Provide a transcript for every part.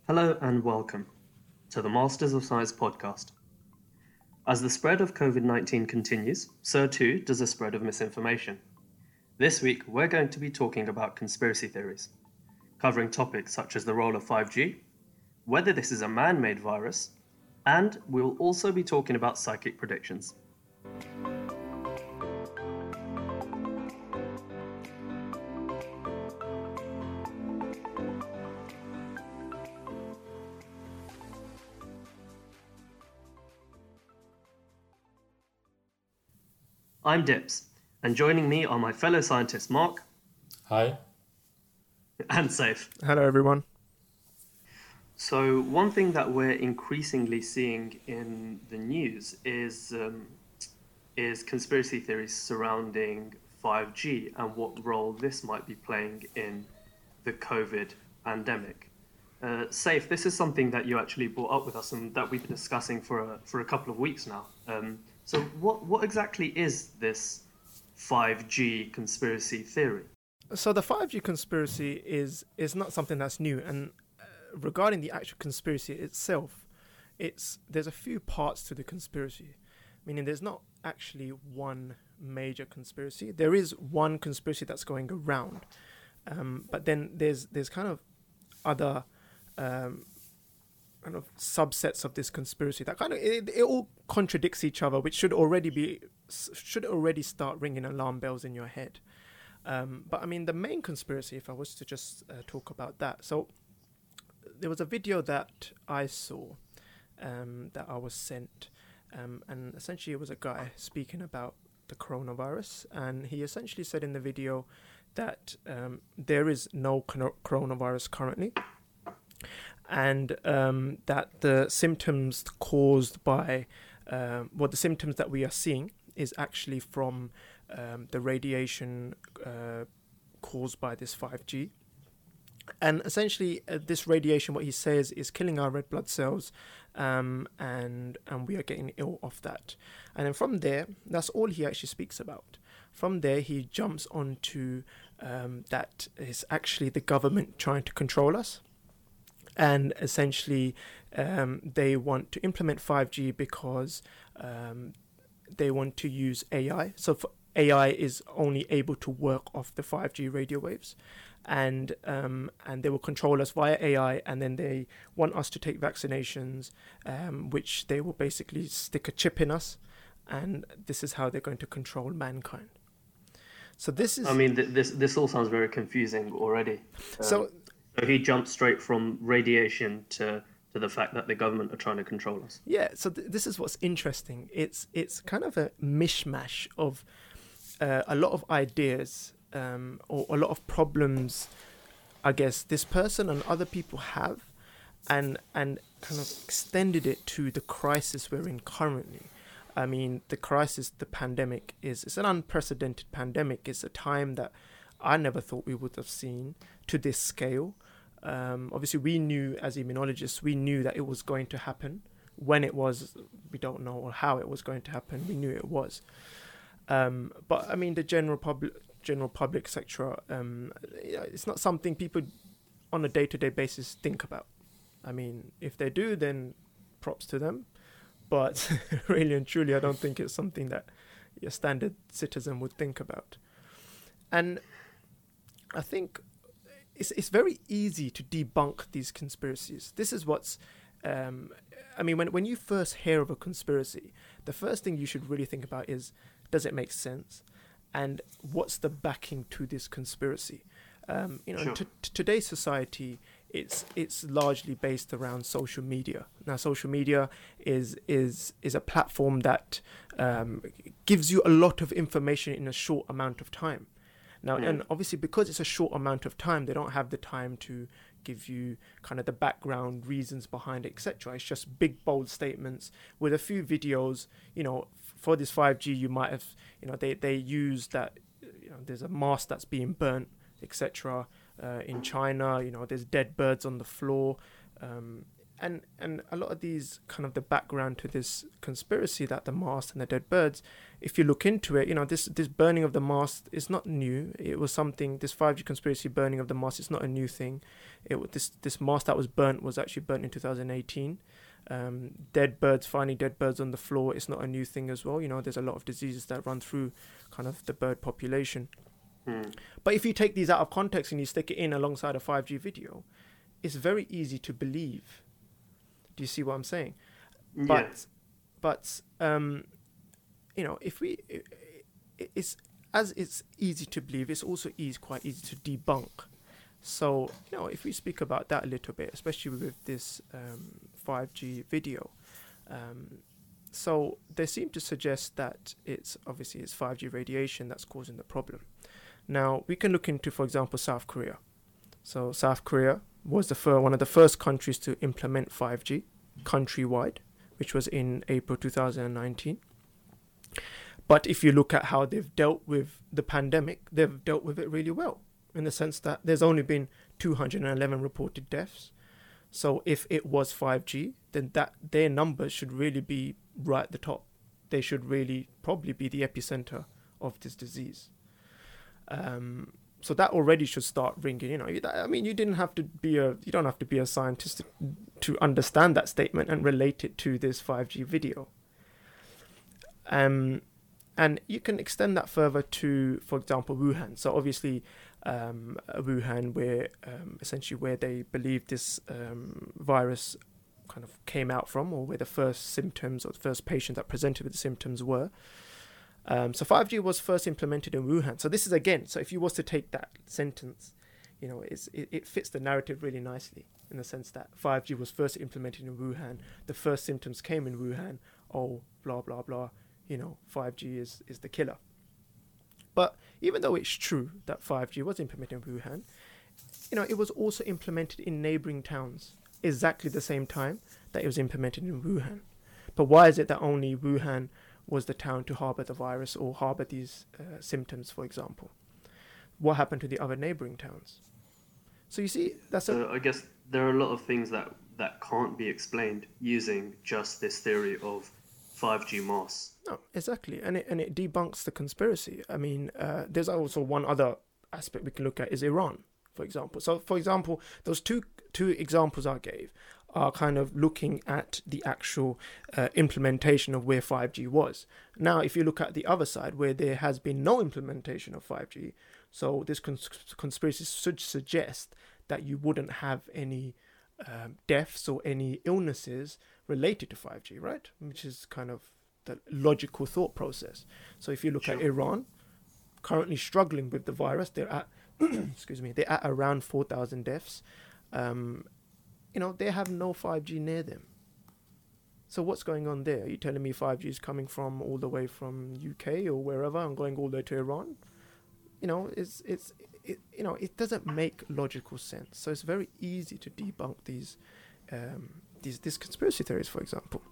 Hello and welcome to the Masters of Science podcast. As the spread of COVID-19 continues, so too does the spread of misinformation. This week, we're going to be talking about conspiracy theories, covering topics such as the role of 5G, whether this is a man-made virus, and we'll also be talking about psychic predictions. I'm Dips, and joining me are my fellow scientists Mark. Hi. And Saif. Hello, everyone. So one thing that we're increasingly seeing in the news is conspiracy theories surrounding 5G and what role this might be playing in the COVID pandemic. Saif, this is something that you actually brought up with us and that we've been discussing for a couple of weeks now. So what exactly is this 5G conspiracy theory? So the 5G conspiracy is not something that's new, and regarding the actual conspiracy itself, there's a few parts to the conspiracy, meaning there's not actually one major conspiracy. There is one conspiracy that's going around, but then there's kind of other kind of subsets of this conspiracy that kind of it all contradicts each other, which should already start ringing alarm bells in your head. But I mean, the main conspiracy, if I was to just talk about that, so there was a video that I saw that I was sent, and essentially it was a guy speaking about the coronavirus, and he essentially said in the video that there is no coronavirus currently, and that the symptoms caused by the symptoms that we are seeing is actually from the radiation caused by this 5G. And essentially, this radiation, what he says, is killing our red blood cells, and we are getting ill off that. And then from there, that's all he actually speaks about. From there, he jumps onto that is actually the government trying to control us. And essentially, they want to implement 5G because they want to use AI. So AI is only able to work off the 5G radio waves, and they will control us via AI. And then they want us to take vaccinations, which they will basically stick a chip in us, and this is how they're going to control mankind. So this is. I mean, this all sounds very confusing already. So he jumped straight from radiation to the fact that the government are trying to control us. Yeah, so this is what's interesting. It's kind of a mishmash of a lot of ideas or a lot of problems, I guess, this person and other people have, and kind of extended it to the crisis we're in currently. I mean, the crisis, the pandemic, it's an unprecedented pandemic. It's a time that I never thought we would have seen to this scale. Obviously, we knew as immunologists, we knew that it was going to happen. When it was, we don't know, or how it was going to happen. We knew it was. But I mean, the general public, etc. It's not something people on a day-to-day basis think about. I mean, if they do, then props to them. But really and truly, I don't think it's something that your standard citizen would think about. And I think it's very easy to debunk these conspiracies. This is what's, I mean, when you first hear of a conspiracy, the first thing you should really think about is, does it make sense? And what's the backing to this conspiracy? Sure. Today's society, it's largely based around social media. Now, social media is a platform that gives you a lot of information in a short amount of time. Now, and obviously, because it's a short amount of time, they don't have the time to give you kind of the background reasons behind it, etc. It's just big, bold statements with a few videos. For this 5G, you might have, they use that, there's a mast that's being burnt, etc. In China, there's dead birds on the floor. and a lot of these kind of the background to this conspiracy that the mast and the dead birds, if you look into it, this burning of the mast is not new. It was something, this 5G conspiracy burning of the mast is not a new thing. This mast that was burnt was actually burnt in 2018. Finding dead birds on the floor is not a new thing as well. There's a lot of diseases that run through kind of the bird population. But if you take these out of context and you stick it in alongside a 5G video, it's very easy to believe. Do you see what I'm saying? Yeah. But it's easy to believe, it's also quite easy to debunk. So, if we speak about that a little bit, especially with this 5G video, so they seem to suggest that it's 5G radiation that's causing the problem. Now, we can look into, for example, South Korea. So South Korea was one of the first countries to implement 5G countrywide, which was in April 2019. But if you look at how they've dealt with the pandemic, they've dealt with it really well, in the sense that there's only been 211 reported deaths. So if it was 5G, then their numbers should really be right at the top. They should really probably be the epicenter of this disease. So that already should start ringing. You don't have to be a scientist to understand that statement and relate it to this 5G video. And you can extend that further to, for example, Wuhan. So obviously, Wuhan, where they believe this virus kind of came out from, or where the first symptoms or the first patient that presented with the symptoms were. So 5G was first implemented in Wuhan. So this is again. So if you was to take that sentence, it fits the narrative really nicely, in the sense that 5G was first implemented in Wuhan. The first symptoms came in Wuhan. Oh, blah blah blah. 5G is the killer. But even though it's true that 5G was implemented in Wuhan, it was also implemented in neighboring towns exactly the same time that it was implemented in Wuhan. But why is it that only Wuhan was the town to harbor the virus or harbor these symptoms, for example? What happened to the other neighboring towns? So you see, I guess there are a lot of things that can't be explained using just this theory of 5G mass. No, exactly, and it debunks the conspiracy. I mean, there's also one other aspect we can look at is Iran, for example. So, for example, those two examples I gave are kind of looking at the actual implementation of where 5G was. Now, if you look at the other side, where there has been no implementation of 5G, so this conspiracy should suggest that you wouldn't have any deaths or any illnesses related to 5G, right? Which is kind of the logical thought process. So if you look at Iran, currently struggling with the virus, they're at they're at around 4,000 deaths. They have no 5G near them. So what's going on there? Are you telling me 5G is coming from all the way from UK or wherever and going all the way to Iran? It doesn't make logical sense. So it's very easy to debunk these conspiracy theories, for example.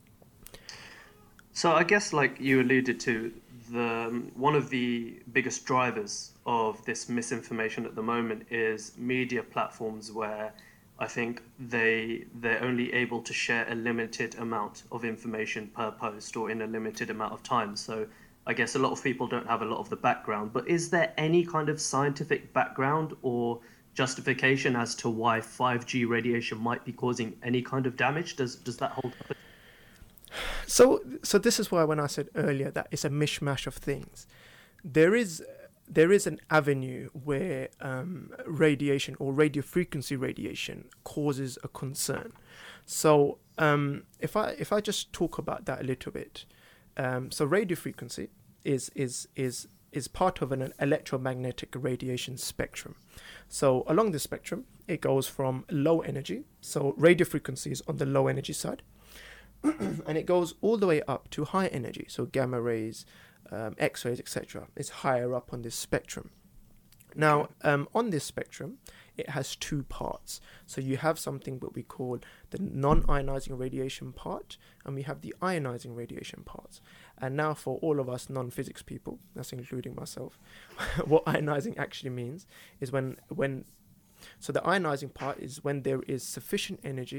So I guess, like you alluded to, one of the biggest drivers of this misinformation at the moment is media platforms, where I think they're only able to share a limited amount of information per post or in a limited amount of time. So I guess a lot of people don't have a lot of the background. But is there any kind of scientific background or justification as to why 5G radiation might be causing any kind of damage? Does that hold up? So this is why when I said earlier that it's a mishmash of things, there is an avenue where radiation or radio frequency radiation causes a concern. So if I just talk about that a little bit, so radio frequency is part of an electromagnetic radiation spectrum. So along the spectrum, it goes from low energy, so radio frequency is on the low energy side, and it goes all the way up to high energy, so gamma rays, X-rays, etc. It's higher up on this spectrum. Now, on this spectrum, it has two parts. So you have something what we call the non-ionizing radiation part, and we have the ionizing radiation part. And now for all of us non-physics people, that's including myself, what ionizing actually means is when so the ionizing part is when there is sufficient energy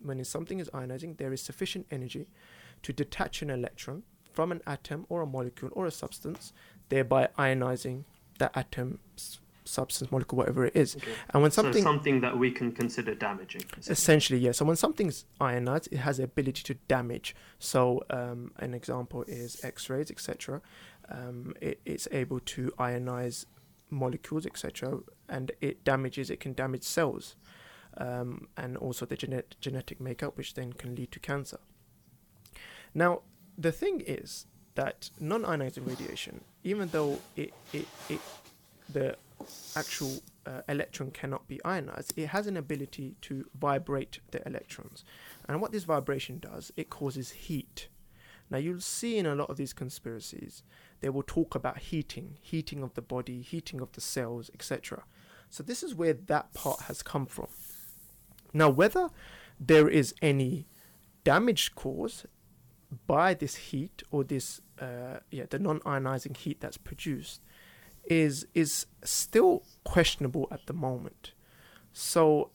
something is ionizing, there is sufficient energy to detach an electron from an atom or a molecule or a substance, thereby ionizing that atom, substance, molecule, whatever it is. Okay. And when so something that we can consider damaging. Essentially, yeah. So when something's ionized, it has the ability to damage. So an example is X-rays, etc. It's able to ionize molecules, etc. And it can damage cells, and also the genetic makeup, which then can lead to cancer. Now, the thing is that non-ionizing radiation, even though the actual electron cannot be ionized, it has an ability to vibrate the electrons. And what this vibration does, it causes heat. Now, you'll see in a lot of these conspiracies, they will talk about heating of the body, heating of the cells, etc. So this is where that part has come from. Now, whether there is any damage caused by this heat or this, the non-ionizing heat that's produced, is still questionable at the moment. So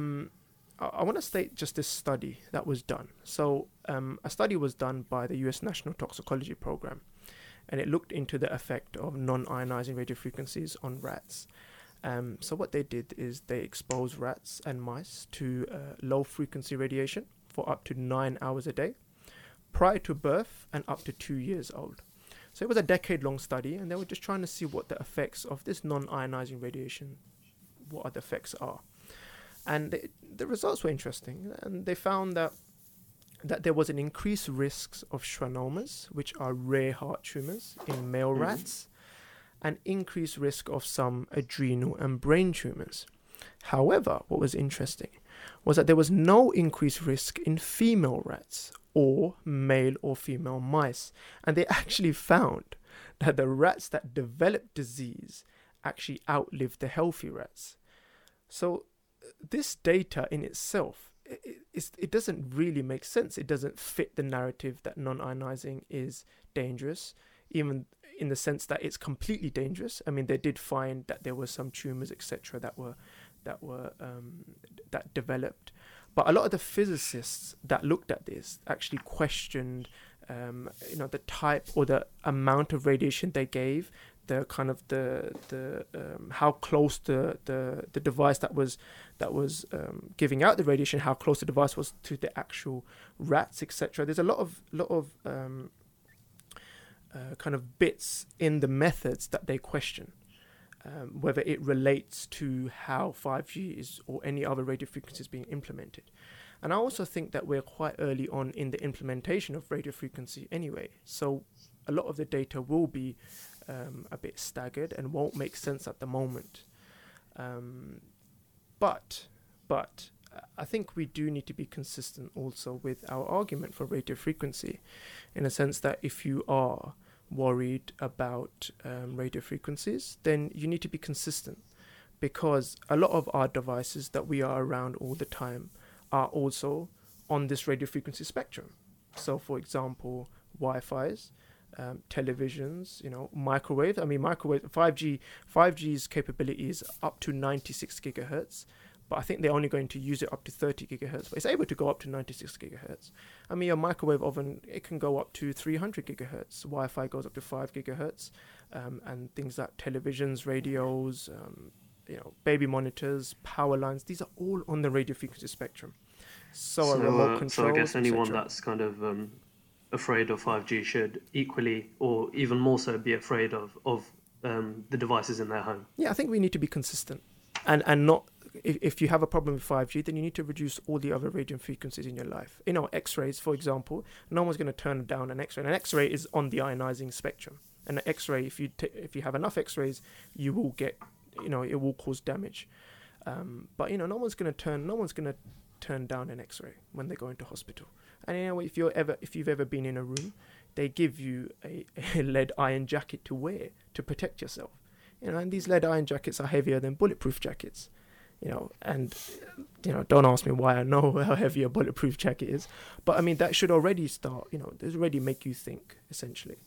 I want to state just this study that was done. So a study was done by the US National Toxicology Program, and it looked into the effect of non-ionizing radiofrequencies on rats. So what they did is they exposed rats and mice to low frequency radiation for up to 9 hours a day, prior to birth and up to 2 years old. So it was a decade-long study, and they were just trying to see what the effects of this non-ionizing radiation, what the effects are. And the results were interesting, and they found that there was an increased risk of schwannomas, which are rare heart tumors in male rats, and increased risk of some adrenal and brain tumors. However, what was interesting was that there was no increased risk in female rats or male or female mice. And they actually found that the rats that developed disease actually outlived the healthy rats. So this data in itself, it doesn't really make sense. It doesn't fit the narrative that non-ionizing is dangerous, even in the sense that it's completely dangerous. I mean, they did find that there were some tumors, etc., that developed. But a lot of the physicists that looked at this actually questioned, the type or the amount of radiation they gave, the kind of the how close the device that was giving out the radiation, how close the device was to the actual rats, etc. There's a lot of kind of bits in the methods that they question. Whether it relates to how 5G is or any other radio frequencies being implemented. And I also think that we're quite early on in the implementation of radio frequency anyway. So a lot of the data will be a bit staggered and won't make sense at the moment. But I think we do need to be consistent also with our argument for radio frequency, in a sense that if you are worried about radio frequencies, then you need to be consistent, because a lot of our devices that we are around all the time are also on this radio frequency spectrum. So for example, Wi-Fi's, televisions, microwave. I mean, 5G's capability is up to 96 gigahertz, but I think they're only going to use it up to 30 gigahertz, but it's able to go up to 96 gigahertz. I mean, a microwave oven, it can go up to 300 gigahertz. Wi-Fi goes up to 5 gigahertz, and things like televisions, radios, baby monitors, power lines, these are all on the radio frequency spectrum. So a remote control. So I guess anyone that's kind of afraid of 5G should equally, or even more so, be afraid of the devices in their home. Yeah, I think we need to be consistent, and not. If you have a problem with 5G, then you need to reduce all the other radio frequencies in your life. X-rays, for example, no one's going to turn down an X-ray. An X-ray is on the ionizing spectrum. And an X-ray, if you have enough X-rays, you will get, it will cause damage. But no one's going to turn down an X-ray when they go into hospital. And if you've ever been in a room, they give you a lead iron jacket to wear to protect yourself. And these lead iron jackets are heavier than bulletproof jackets. Don't ask me why I know how heavy a bulletproof jacket is, but I mean, that should already start, this already make you think, essentially.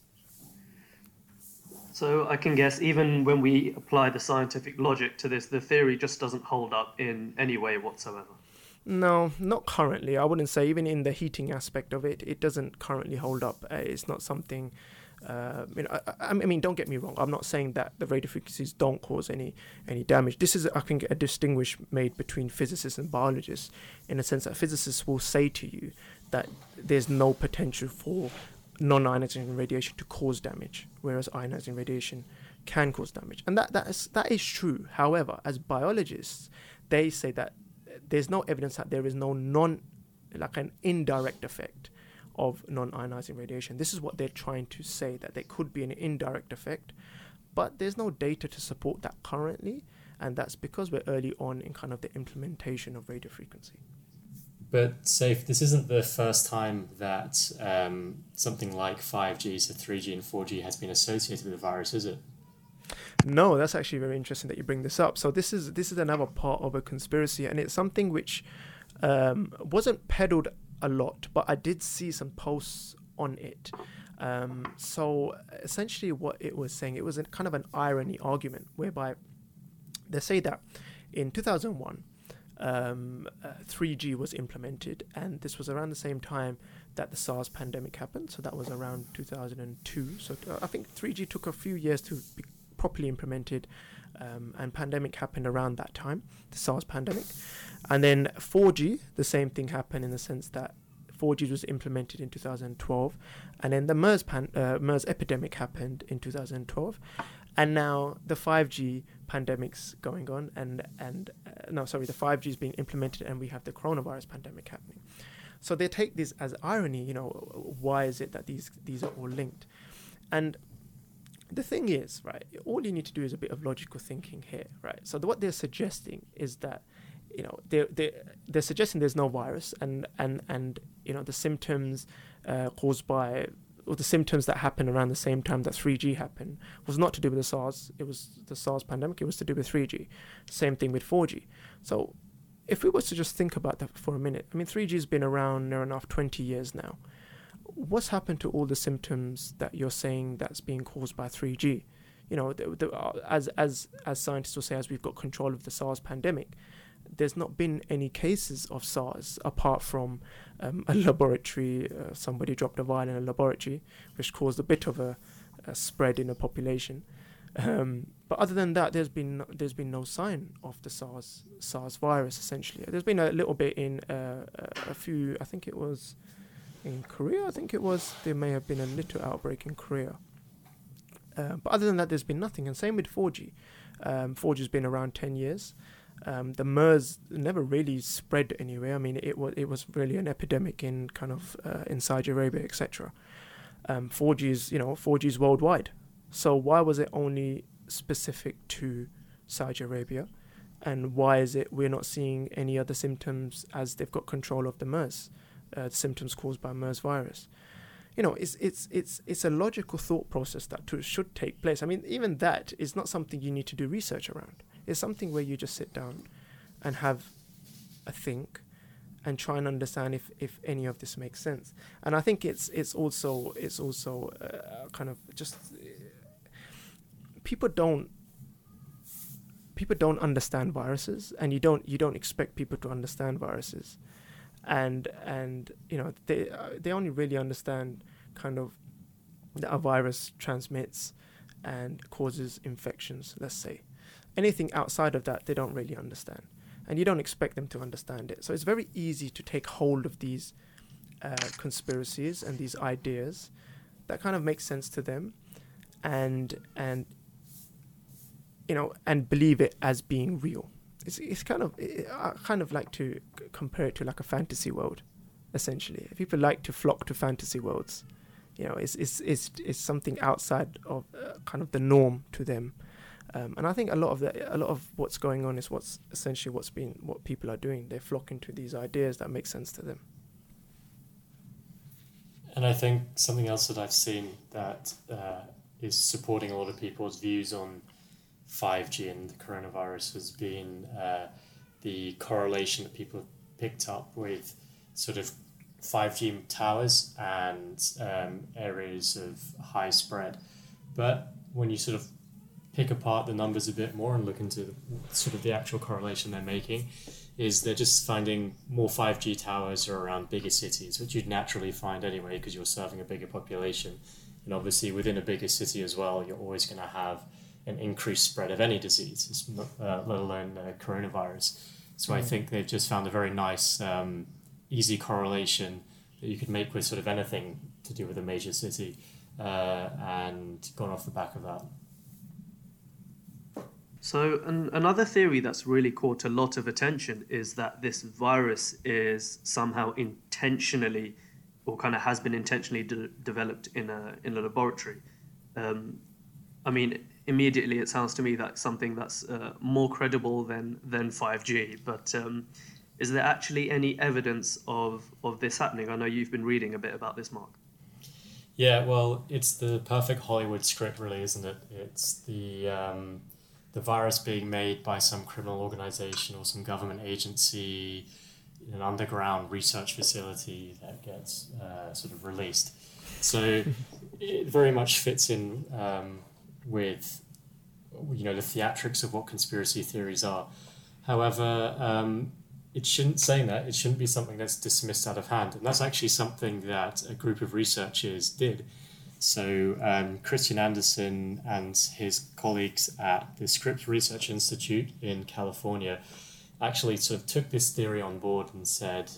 So I can guess, even when we apply the scientific logic to this, the theory just doesn't hold up in any way whatsoever. No, not currently. I wouldn't say, even in the heating aspect of it, it doesn't currently hold up. It's not something. I mean, don't get me wrong. I'm not saying that the radio frequencies don't cause any damage. This is, I think, a distinguish made between physicists and biologists, in a sense that physicists will say to you that there's no potential for non-ionizing radiation to cause damage, whereas ionizing radiation can cause damage, and that is true. However, as biologists, they say that there's no evidence that there is no an indirect effect of non-ionizing radiation. This is what they're trying to say, that there could be an indirect effect, but there's no data to support that currently, and that's because we're early on in kind of the implementation of radio frequency. But Saif, this isn't the first time that something like 5G, so 3G and 4G has been associated with the virus, is it? No, that's actually very interesting that you bring this up. So this is another part of a conspiracy, and it's something which wasn't peddled a lot, but I did see some posts on it. So essentially what it was saying, it was a kind of an irony argument, whereby they say that in 2001, 3G was implemented, and this was around the same time that the SARS pandemic happened. So that was around 2002. So I think 3G took a few years to be properly implemented, and pandemic happened around that time, the SARS pandemic. And then 4G, the same thing happened, in the sense that 4G was implemented in 2012, and then the MERS epidemic happened in 2012, and now the 5G pandemic's going on, the 5G is being implemented, and we have the coronavirus pandemic happening. So they take this as irony. Why is it that these are all linked? And the thing is, right, all you need to do is a bit of logical thinking here, right? So what they're suggesting is that, they're suggesting there's no virus, and the symptoms caused by, or the symptoms that happened around the same time that 3G happened, was not to do with the SARS. It was the SARS pandemic. It was to do with 3G. Same thing with 4G. So if we was to just think about that for a minute, I mean, 3G has been around near enough 20 years now. What's happened to all the symptoms that you're saying that's being caused by 3G? As scientists will say, as we've got control of the SARS pandemic, there's not been any cases of SARS apart from a laboratory. Somebody dropped a vial in a laboratory, which caused a bit of a spread in the population. But other than that, there's been no sign of the SARS virus. Essentially, there's been a little bit in a few. I think it was in Korea. There may have been a little outbreak in Korea. But other than that, there's been nothing. And same with 4G. 4G's been around 10 years. The MERS never really spread anywhere. I mean, it was really an epidemic in kind of in Saudi Arabia, etc. 4G's worldwide. So why was it only specific to Saudi Arabia, and why is it we're not seeing any other symptoms as they've got control of the MERS, symptoms caused by MERS virus? It's a logical thought process that should take place. I mean, even that is not something you need to do research around. It's something where you just sit down and have a think and try and understand if any of this makes sense. And I think it's also kind of just people don't understand viruses, and you don't expect people to understand viruses, and they only really understand kind of that a virus transmits and causes infections, let's say. Anything outside of that, they don't really understand. And you don't expect them to understand it. So it's very easy to take hold of these conspiracies and these ideas that kind of make sense to them, and believe it as being real. It's kind of, I kind of like to compare it to like a fantasy world, essentially. People like to flock to fantasy worlds. It's something outside of kind of the norm to them. And I think a lot of what's going on is what people are doing. They're flocking to these ideas that make sense to them. And I think something else that I've seen that is supporting a lot of people's views on 5G and the coronavirus has been the correlation that people have picked up with sort of 5G towers and areas of high spread. But when you sort of pick apart the numbers a bit more and look into sort of the actual correlation they're making, is they're just finding more 5G towers are around bigger cities, which you'd naturally find anyway because you're serving a bigger population. And obviously within a bigger city as well, you're always going to have an increased spread of any disease, let alone coronavirus. So I think they've just found a very nice, easy correlation that you could make with sort of anything to do with a major city, and gone off the back of that. So another theory that's really caught a lot of attention is that this virus is somehow intentionally, or kind of has been intentionally developed in a laboratory. I mean, immediately it sounds to me like something that's more credible than 5G. But is there actually any evidence of this happening? I know you've been reading a bit about this, Mark. Yeah, well, it's the perfect Hollywood script, really, isn't it? It's the virus being made by some criminal organization or some government agency in an underground research facility that gets sort of released. So it very much fits in with, the theatrics of what conspiracy theories are. However, it shouldn't be something that's dismissed out of hand. And that's actually something that a group of researchers did. So Christian Andersen and his colleagues at the Scripps Research Institute in California actually sort of took this theory on board and said,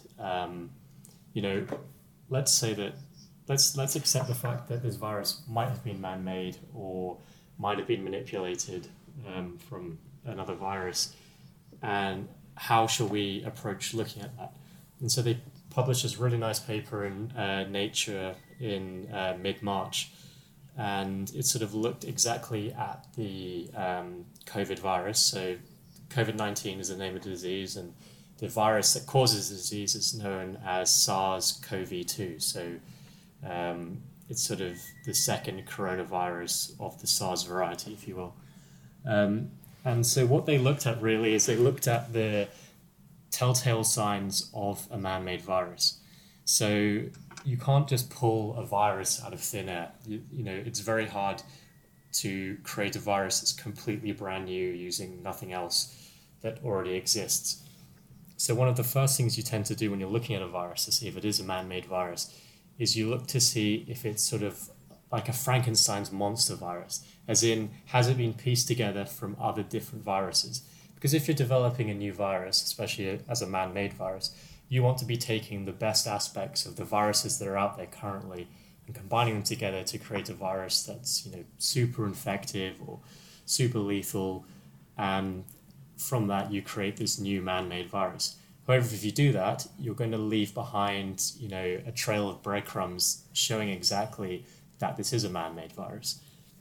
let's accept the fact that this virus might have been man-made or might have been manipulated from another virus, and how shall we approach looking at that? And so they published this really nice paper in Nature in mid-March, and it sort of looked exactly at the COVID virus. So COVID-19 is the name of the disease, and the virus that causes the disease is known as SARS-CoV-2. So it's sort of the second coronavirus of the SARS variety, if you will. And so what they looked at really is they looked at the telltale signs of a man-made virus. So you can't just pull a virus out of thin air. It's very hard to create a virus that's completely brand new using nothing else that already exists. So one of the first things you tend to do when you're looking at a virus to see if it is a man-made virus is you look to see if it's sort of like a Frankenstein's monster virus, as in, has it been pieced together from other different viruses? Because if you're developing a new virus, especially as a man-made virus, you want to be taking the best aspects of the viruses that are out there currently and combining them together to create a virus that's, super infective or super lethal. And from that, you create this new man-made virus. However, if you do that, you're going to leave behind, a trail of breadcrumbs showing exactly that this is a man-made virus.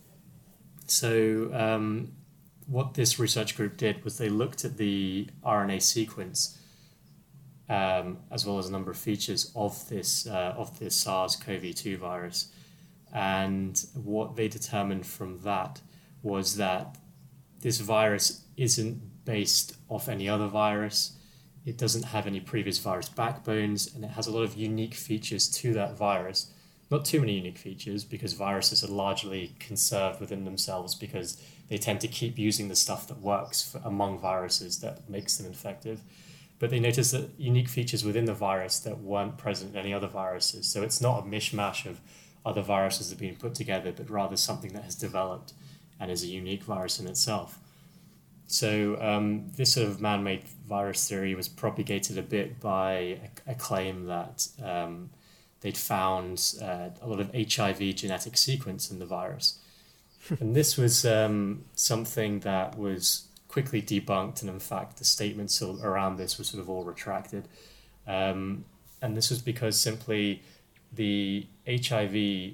So what this research group did was they looked at the RNA sequence as well as a number of features of this SARS-CoV-2 virus. And what they determined from that was that this virus isn't based off any other virus. It doesn't have any previous virus backbones, and it has a lot of unique features to that virus. Not too many unique features, because viruses are largely conserved within themselves because they tend to keep using the stuff that works among viruses that makes them effective. But they noticed that unique features within the virus that weren't present in any other viruses. So it's not a mishmash of other viruses that have been put together, but rather something that has developed and is a unique virus in itself. So this sort of man-made virus theory was propagated a bit by a claim that they'd found a lot of HIV genetic sequence in the virus. And this was something that was quickly debunked, and in fact the statements around this were sort of all retracted. And this was because simply the HIV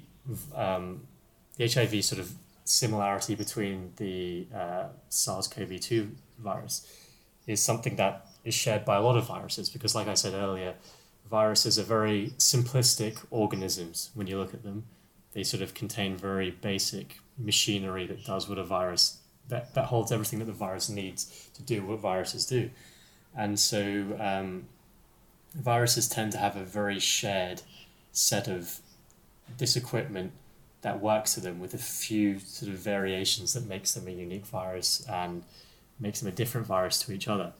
sort of similarity between the SARS-CoV-2 virus is something that is shared by a lot of viruses, because like I said earlier, viruses are very simplistic organisms when you look at them. They sort of contain very basic machinery that does what a virus, that holds everything that the virus needs to do what viruses do. And so viruses tend to have a very shared set of this equipment that works to them with a few sort of variations that makes them a unique virus and makes them a different virus to each other.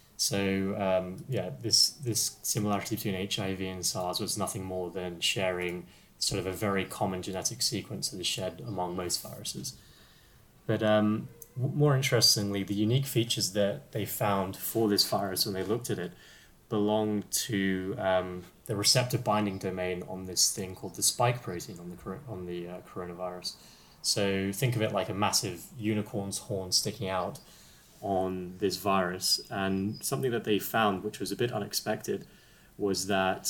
So this similarity between HIV and SARS was nothing more than sharing sort of a very common genetic sequence that is shared among most viruses. But more interestingly, the unique features that they found for this virus when they looked at it belong to the receptor binding domain on this thing called the spike protein on the coronavirus. So think of it like a massive unicorn's horn sticking out on this virus. And something that they found, which was a bit unexpected, was that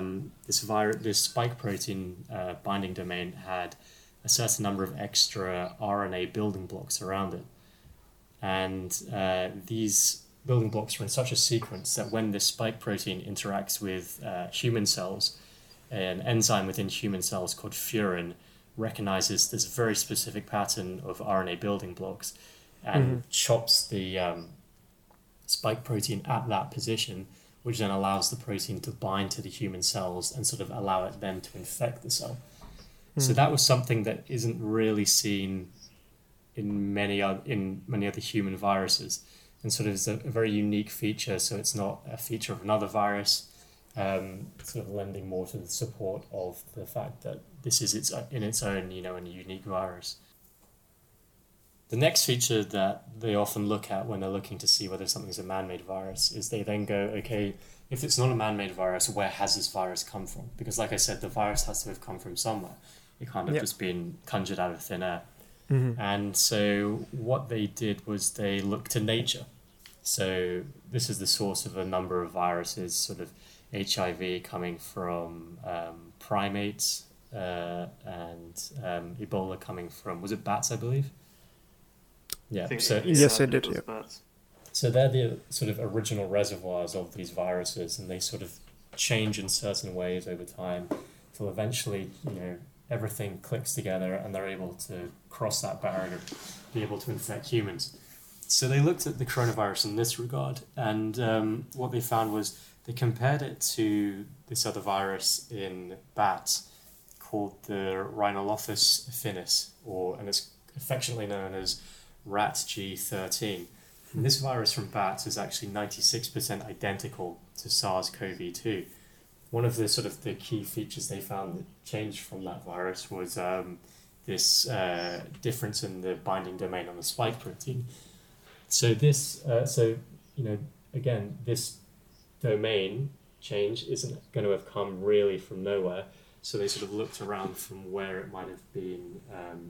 this spike protein binding domain had a certain number of extra RNA building blocks around it. And these building blocks are in such a sequence that when this spike protein interacts with human cells, an enzyme within human cells called furin recognizes this very specific pattern of RNA building blocks and chops the spike protein at that position, which then allows the protein to bind to the human cells and sort of allow it then to infect the cell. So that was something that isn't really seen in many other human viruses, and sort of is a very unique feature. So it's not a feature of another virus, sort of lending more to the support of the fact that this is in its own, a unique virus. The next feature that they often look at when they're looking to see whether something's a man-made virus is they then go, okay, if it's not a man-made virus, where has this virus come from? Because like I said, the virus has to have come from somewhere. It can't have just been conjured out of thin air. And so what they did was they looked to nature. So this is the source of a number of viruses, sort of HIV coming from primates and Ebola coming from, was it bats, I believe? Yeah. Yes, it did. Yeah. So they're the sort of original reservoirs of these viruses, and they sort of change in certain ways over time till eventually, everything clicks together and they're able to cross that barrier, be able to infect humans. So they looked at the coronavirus in this regard, and what they found was they compared it to this other virus in bats called the Rhinolophus affinis, and it's affectionately known as RATG13. And this virus from bats is actually 96% identical to SARS-CoV-2. One of the sort of the key features they found that changed from that virus was this difference in the binding domain on the spike protein. So this, again, this domain change isn't going to have come really from nowhere. So they sort of looked around from where it might have been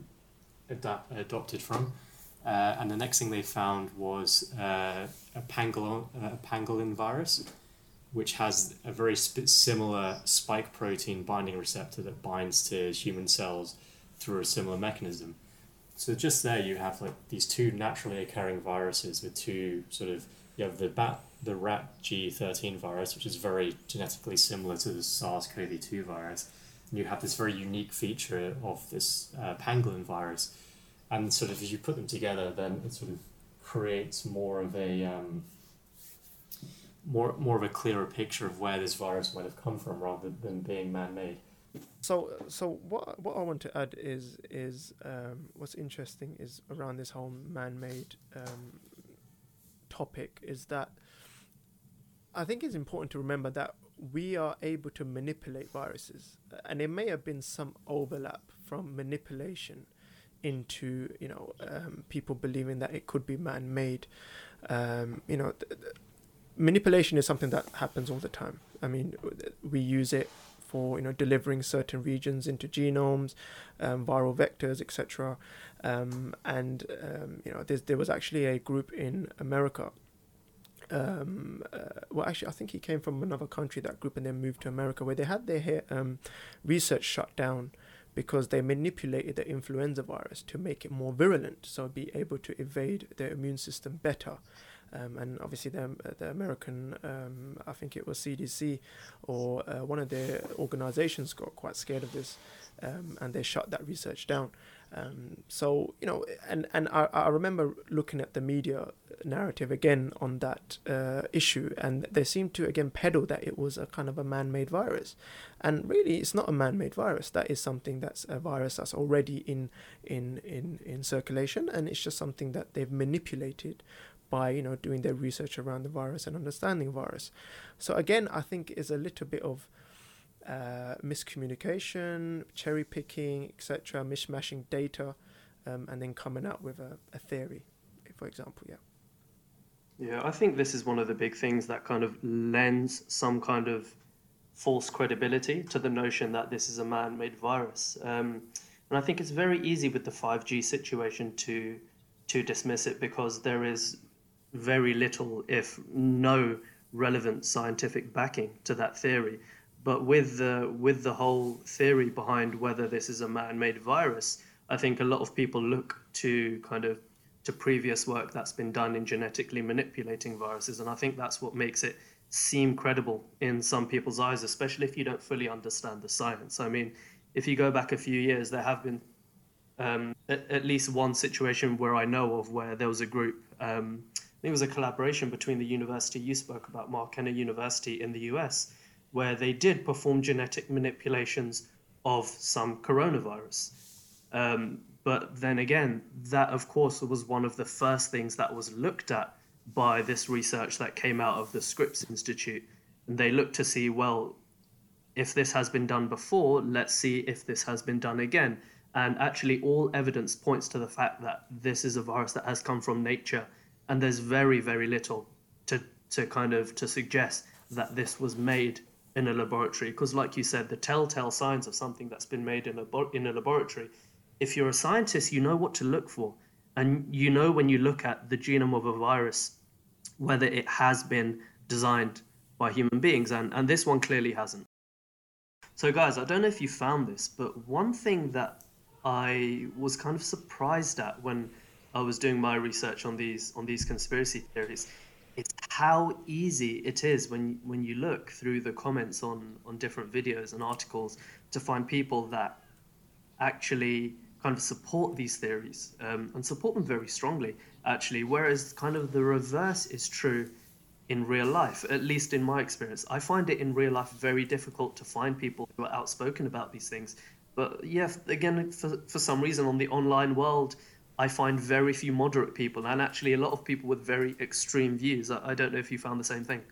adopted from. And the next thing they found was a pangolin virus, which has a very similar spike protein binding receptor that binds to human cells through a similar mechanism. So just there you have like these two naturally occurring viruses with two sort of, you have the RATG13 virus, which is very genetically similar to the SARS-CoV-2 virus, and you have this very unique feature of this pangolin virus. And sort of as you put them together, then it sort of creates more of a clearer picture of where this virus might have come from, rather than being man-made. So what I want to add is what's interesting is around this whole man-made topic is that I think it's important to remember that we are able to manipulate viruses, and there may have been some overlap from manipulation into people believing that it could be man-made. Manipulation is something that happens all the time. I mean, we use it for delivering certain regions into genomes, viral vectors, etc. There was actually a group in America. I think he came from another country, that group, and then moved to America, where they had their research shut down because they manipulated the influenza virus to make it more virulent, so be able to evade their immune system better. And obviously the American, I think it was CDC or one of their organizations got quite scared of this, and they shut that research down. So, and I remember looking at the media narrative again on that issue, and they seemed to again peddle that it was a kind of a man-made virus, and really it's not a man-made virus. That is something that's a virus that's already in circulation, and it's just something that they've manipulated by doing their research around the virus and understanding the virus. So again, I think is a little bit of miscommunication, cherry picking, etc., mishmashing data, and then coming out with a theory, for example. Yeah, I think this is one of the big things that kind of lends some kind of false credibility to the notion that this is a man-made virus. And I think it's very easy with the 5G situation to dismiss it, because there is very little, if no, relevant scientific backing to that theory. But with the whole theory behind whether this is a man-made virus, I think a lot of people look to previous work that's been done in genetically manipulating viruses, and I think that's what makes it seem credible in some people's eyes, especially if you don't fully understand the science. I mean, if you go back a few years, there have been at least one situation where I know of where there was a group, I think it was a collaboration between the university you spoke about, Marquette University in the US, where they did perform genetic manipulations of some coronavirus. But then again, that of course was one of the first things that was looked at by this research that came out of the Scripps Institute. And they looked to see, well, if this has been done before, let's see if this has been done again. And actually all evidence points to the fact that this is a virus that has come from nature. And there's very, very little to suggest that this was made in a laboratory, because like you said, the telltale signs of something that's been made in a laboratory, if you're a scientist, you know what to look for, and you know when you look at the genome of a virus whether it has been designed by human beings, and this one clearly hasn't. So guys, I don't know if you found this, but one thing that I was kind of surprised at when I was doing my research on these conspiracy theories, it's how easy it is when you look through the comments on different videos and articles to find people that actually kind of support these theories, and support them very strongly, actually, whereas kind of the reverse is true in real life, at least in my experience. I find it in real life very difficult to find people who are outspoken about these things. But yeah, again, for some reason on the online world, I find very few moderate people, and actually a lot of people with very extreme views. I don't know if you found the same thing.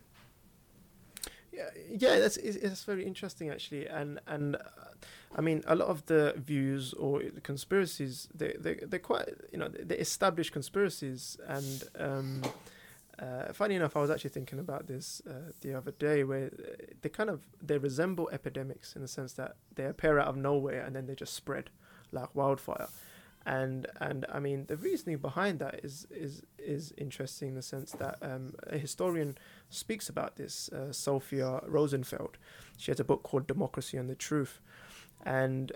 Yeah, it's very interesting actually, and I mean a lot of the views or the conspiracies, they're quite, they established conspiracies, and funny enough, I was actually thinking about this the other day, where they resemble epidemics in the sense that they appear out of nowhere and then they just spread like wildfire. And I mean, the reasoning behind that is interesting in the sense that a historian speaks about this, Sophia Rosenfeld. She has a book called Democracy and the Truth. And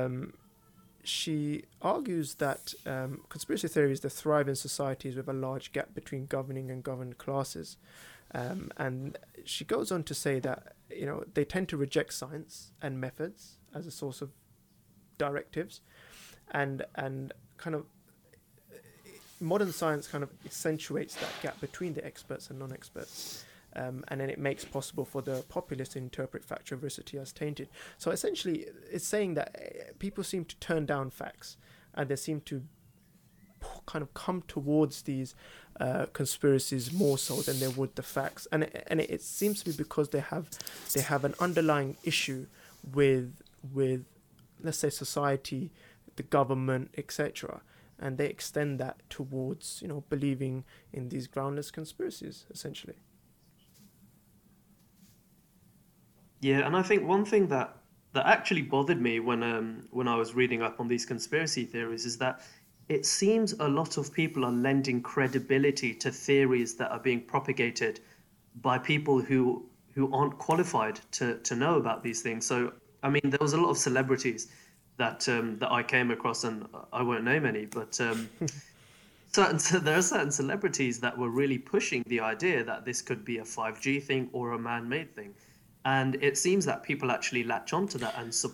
she argues that conspiracy theories, they thrive in societies with a large gap between governing and governed classes. And she goes on to say that, they tend to reject science and methods as a source of directives. And kind of modern science kind of accentuates that gap between the experts and non-experts, and then it makes possible for the populace to interpret factual veracity as tainted. So essentially, it's saying that people seem to turn down facts, and they seem to kind of come towards these conspiracies more so than they would the facts, and it seems to be because they have an underlying issue with let's say society, the government, etc., and they extend that towards believing in these groundless conspiracies, essentially. Yeah, and I think one thing that actually bothered me when I was reading up on these conspiracy theories is that it seems a lot of people are lending credibility to theories that are being propagated by people who aren't qualified to know about these things. So I mean, there was a lot of celebrities that I came across, and I won't name any, but there are certain celebrities that were really pushing the idea that this could be a 5G thing or a man-made thing, and it seems that people actually latch onto that and support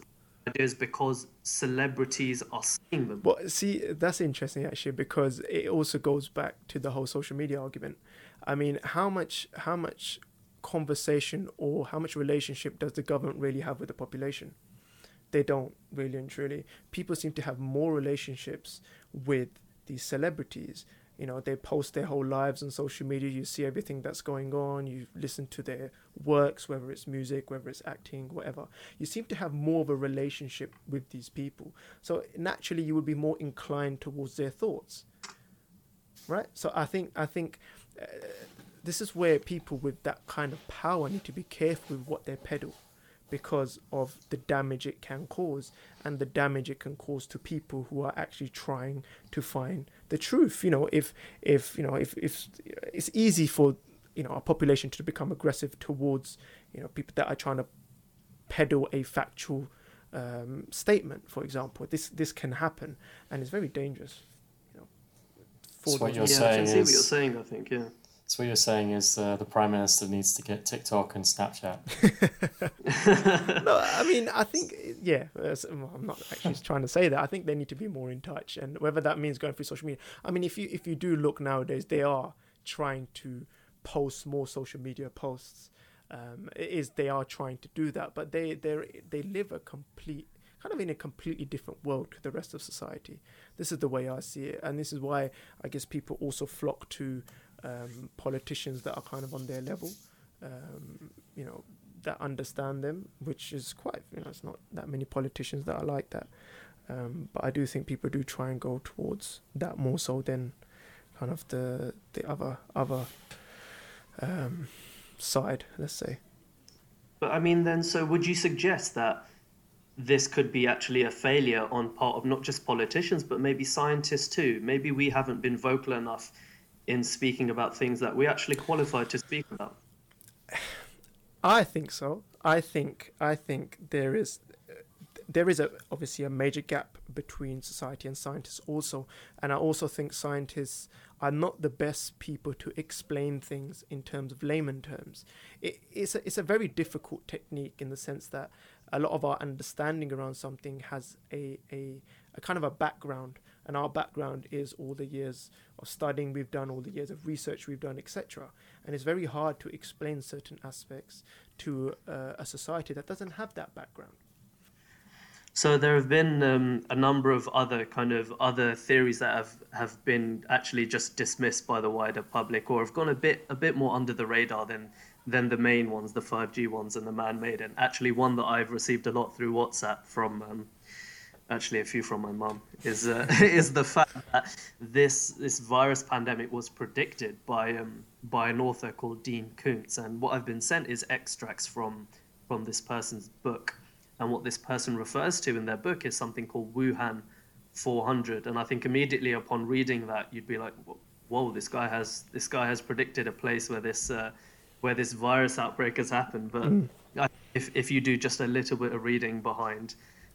ideas because celebrities are saying them. Well, see, that's interesting actually, because it also goes back to the whole social media argument. I mean, how much conversation or how much relationship does the government really have with the population? They don't, really and truly. People seem to have more relationships with these celebrities. You know, they post their whole lives on social media. You see everything that's going on. You listen to their works, whether it's music, whether it's acting, whatever. You seem to have more of a relationship with these people. So naturally, you would be more inclined towards their thoughts, right? So I think this is where people with that kind of power need to be careful with what they peddle, because of the damage it can cause and the damage it can cause to people who are actually trying to find the truth. You know, if it's easy for, you know, a population to become aggressive towards, you know, people that are trying to peddle a factual statement, for example. This can happen, and it's very dangerous. You know, So what you're I saying can see what is- you're saying, I think, yeah. So what you're saying is the Prime Minister needs to get TikTok and Snapchat. No, I mean, I think, yeah, I'm not actually trying to say that. I think they need to be more in touch, and whether that means going through social media. I mean, if you do look nowadays, they are trying to post more social media posts. They are trying to do that, but they live in a completely different world to the rest of society. This is the way I see it, and this is why I guess people also flock to politicians that are kind of on their level, you know, that understand them, which is quite, you know, it's not that many politicians that are like that. But I do think people do try and go towards that more so than kind of the other side, let's say. But I mean, then, so would you suggest that this could be actually a failure on part of not just politicians, but maybe scientists too? Maybe we haven't been vocal enough in speaking about things that we actually qualified to speak about. I think so. I think there is obviously a major gap between society and scientists also, and I also think scientists are not the best people to explain things in terms of layman terms. It's a very difficult technique in the sense that a lot of our understanding around something has a kind of a background, and our background is all the years of studying we've done, all the years of research we've done, etc. And it's very hard to explain certain aspects to a society that doesn't have that background. So there have been a number of other theories that have been actually just dismissed by the wider public, or have gone a bit more under the radar than the main ones, the 5G ones and the man-made. And actually, one that I've received a lot through WhatsApp from actually a few from my mum is the fact that this virus pandemic was predicted by an author called Dean Koontz. And what I've been sent is extracts from this person's book. And what this person refers to in their book is something called Wuhan 400. And I think immediately upon reading that, you'd be like, whoa, this guy has predicted a place where this virus outbreak has happened. But if you do just a little bit of reading behind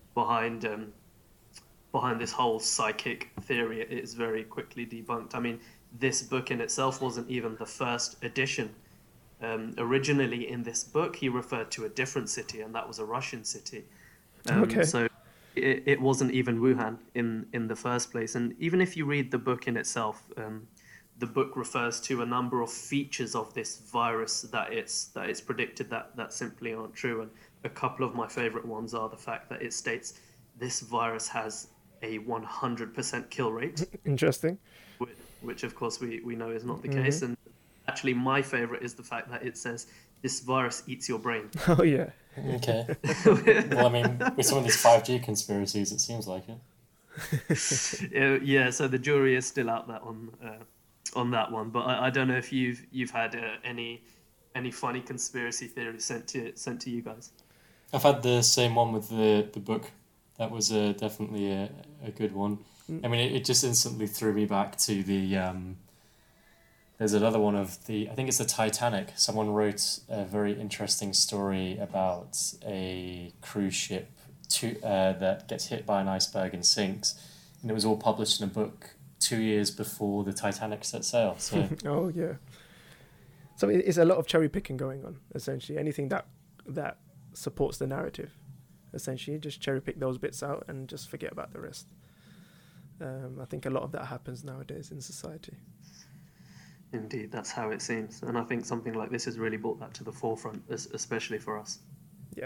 this whole psychic theory, it is very quickly debunked. I mean, this book in itself wasn't even the first edition. Originally in this book, he referred to a different city, and that was a Russian city. Okay. So it wasn't even Wuhan in the first place. And even if you read the book in itself, the book refers to a number of features of this virus that it's predicted that simply aren't true. And a couple of my favorite ones are the fact that it states this virus has a 100% kill rate. Interesting. Which of course we know is not the case. And actually, my favorite is the fact that it says this virus eats your brain. Oh yeah. Okay. Well, I mean, with some of these 5G conspiracies, it seems like it. Yeah. So the jury is still out there on that one. But I don't know if you've had any funny conspiracy theories sent to you guys. I've had the same one with the book. That was definitely a good one. I mean, it just instantly threw me back to the. There's another one of I think it's the Titanic. Someone wrote a very interesting story about a cruise ship that gets hit by an iceberg and sinks. And it was all published in a book 2 years before the Titanic set sail. So. Oh, yeah. So it's a lot of cherry picking going on, essentially. Anything that supports the narrative. essentially. Just cherry pick those bits out and just forget about the rest. I think a lot of that happens nowadays in society. Indeed, that's how it seems. And I think something like this has really brought that to the forefront, especially for us. Yeah.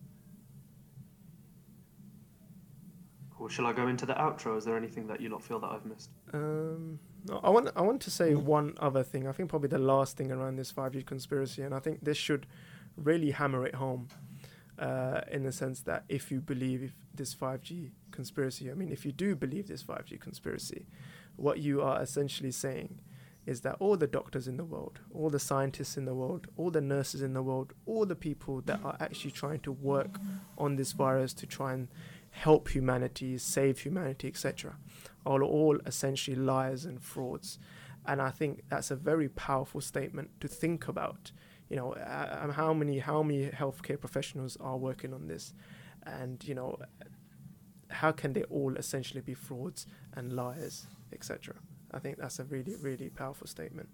Cool. Shall I go into the outro? Is there anything that you lot feel that I've missed? No, I want to say one other thing. I think probably the last thing around this 5G conspiracy, and I think this should really hammer it home, in the sense that if you believe this 5G conspiracy, I mean, if you do believe this 5G conspiracy, what you are essentially saying is that all the doctors in the world, all the scientists in the world, all the nurses in the world, all the people that are actually trying to work on this virus to try and help humanity, save humanity, etc., are all essentially liars and frauds. And I think that's a very powerful statement to think about. You know, how many healthcare professionals are working on this, and you know, how can they all essentially be frauds and liars, etc. I think that's a really, really powerful statement.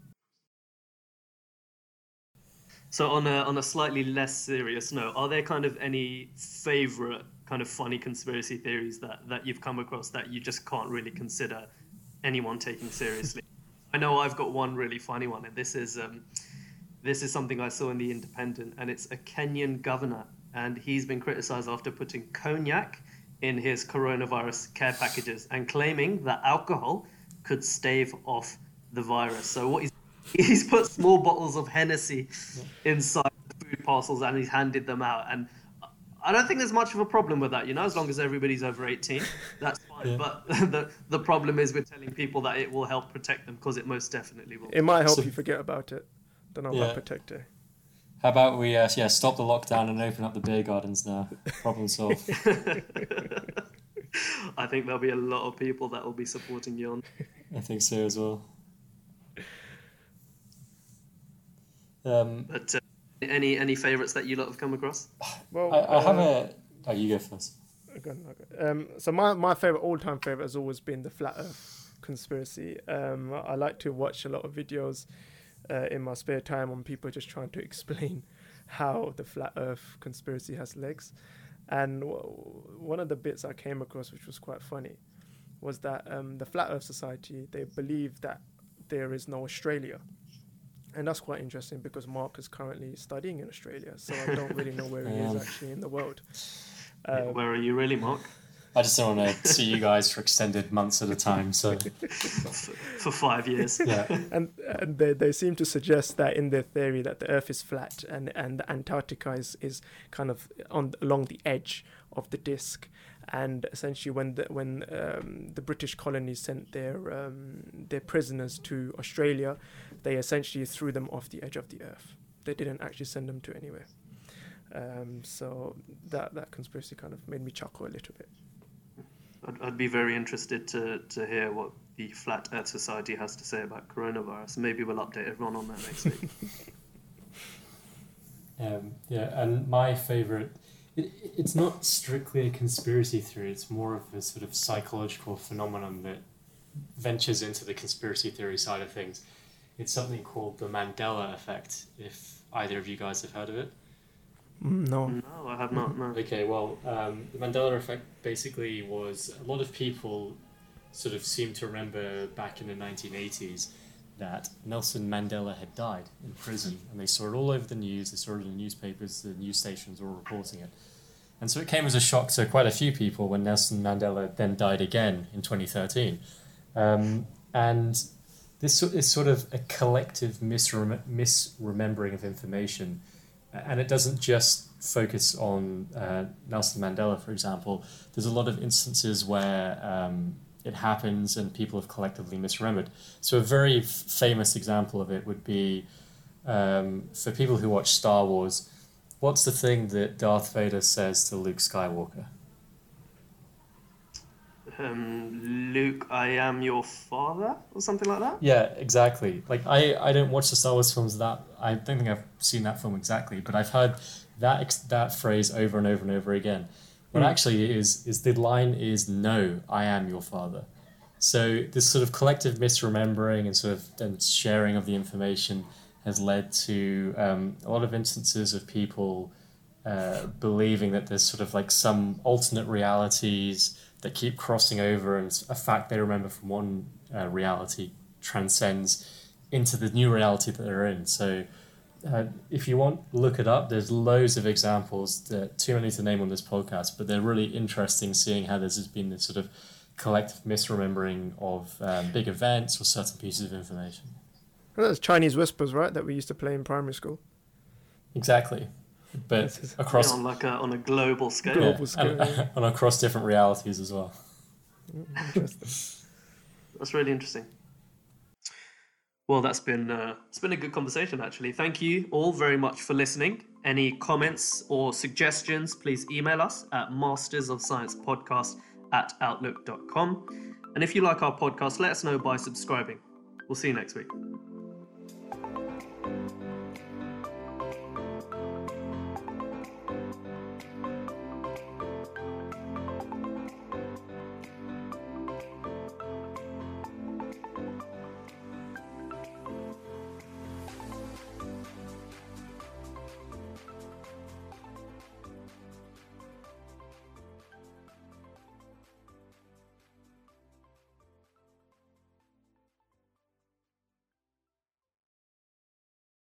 So on a slightly less serious note, are there kind of any favourite kind of funny conspiracy theories that you've come across that you just can't really consider anyone taking seriously? I know I've got one really funny one, and this is something I saw in The Independent, and it's a Kenyan governor, and he's been criticised after putting cognac in his coronavirus care packages and claiming that alcohol could stave off the virus. So what he's put small bottles of Hennessy inside the food parcels and he's handed them out. And I don't think there's much of a problem with that, you know, as long as everybody's over 18, that's fine. Yeah. But the problem is we're telling people that it will help protect them, because it most definitely will. It might help you forget about it. Don't know about protector. How about we stop the lockdown and open up the beer gardens now? Problem solved. I think there'll be a lot of people that will be supporting you on. I think so as well. But any favourites that you lot have come across? Well, I have a... Oh, you go first. Okay. So my favourite, all-time favourite has always been the Flat Earth conspiracy. I like to watch a lot of videos in my spare time on people just trying to explain how the Flat Earth conspiracy has legs. And one of the bits I came across, which was quite funny, was that the Flat Earth Society, they believe that there is no Australia. And that's quite interesting because Mark is currently studying in Australia, so I don't really know where he is actually in the world. Where are you really, Mark? I just don't want to see you guys for extended months at a time. So for 5 years. Yeah. And they seem to suggest that in their theory that the Earth is flat and Antarctica is kind of along the edge of the disk. And essentially, when the British colonies sent their prisoners to Australia, they essentially threw them off the edge of the Earth. They didn't actually send them to anywhere. So that conspiracy kind of made me chuckle a little bit. I'd be very interested to hear what the Flat Earth Society has to say about coronavirus. Maybe we'll update everyone on that next week. And my favourite, it's not strictly a conspiracy theory, it's more of a sort of psychological phenomenon that ventures into the conspiracy theory side of things. It's something called the Mandela effect, if either of you guys have heard of it. No, I have not. No. Okay, well, the Mandela effect basically was a lot of people sort of seem to remember back in the 1980s that Nelson Mandela had died in prison, and they saw it all over the news, they saw it in the newspapers, the news stations were all reporting it. And so it came as a shock to quite a few people when Nelson Mandela then died again in 2013. And this is sort of a collective misremembering of information. And it doesn't just focus on Nelson Mandela, for example. There's a lot of instances where it happens and people have collectively misremembered. So a very famous example of it would be, for people who watch Star Wars, what's the thing that Darth Vader says to Luke Skywalker? Luke, I am your father, or something like that? Yeah, exactly. Like, I don't watch the Star Wars films that... I don't think I've seen that film exactly, but I've heard that phrase over and over and over again. What actually is the line is, no, I am your father. So this sort of collective misremembering and sort of then sharing of the information has led to a lot of instances of people believing that there's sort of like some alternate realities that keep crossing over, and a fact they remember from one reality transcends into the new reality that they're in. So if you want, look it up. There's loads of examples, that too many to name on this podcast, but they're really interesting seeing how this has been this sort of collective misremembering of big events or certain pieces of information. Well, that's Chinese whispers, right? That we used to play in primary school. Exactly. But across on a global scale. Global scale, and across different realities as well. Interesting. That's really interesting. Well, it's been a good conversation, actually. Thank you all very much for listening. Any comments or suggestions, please email us at mastersofsciencepodcast@outlook.com. And if you like our podcast, let us know by subscribing. We'll see you next week.